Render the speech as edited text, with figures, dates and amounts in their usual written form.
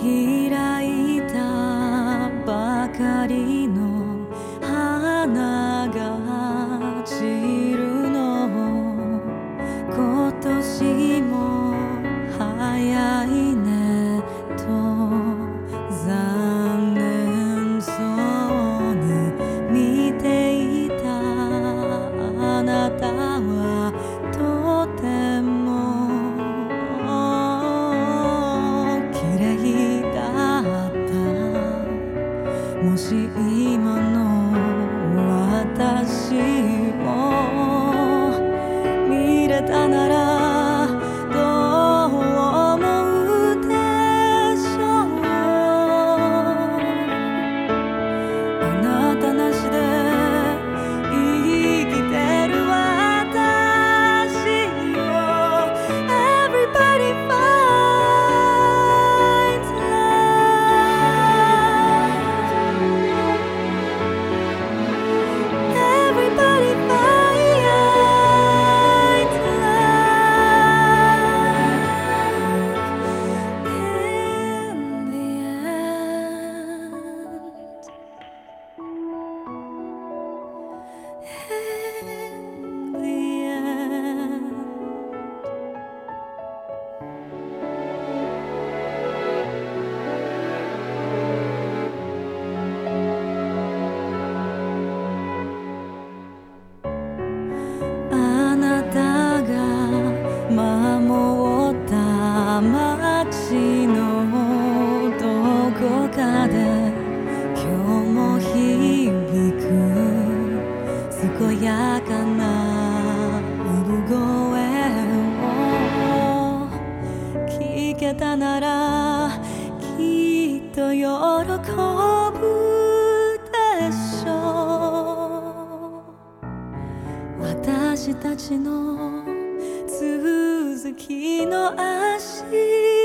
開いたばかりの花が散るの今年も早いねと残念そうに見ていたあなたはとても綺麗だったもし今の私を見れたならどう思うでしょうあなたなしで生きてる私を Everybody finds love Everybody finds love in the end. Aなたが守った街のどこかで今日も響く健やかな産声を聞けたならきっと喜ぶでしょう私たちの続きの足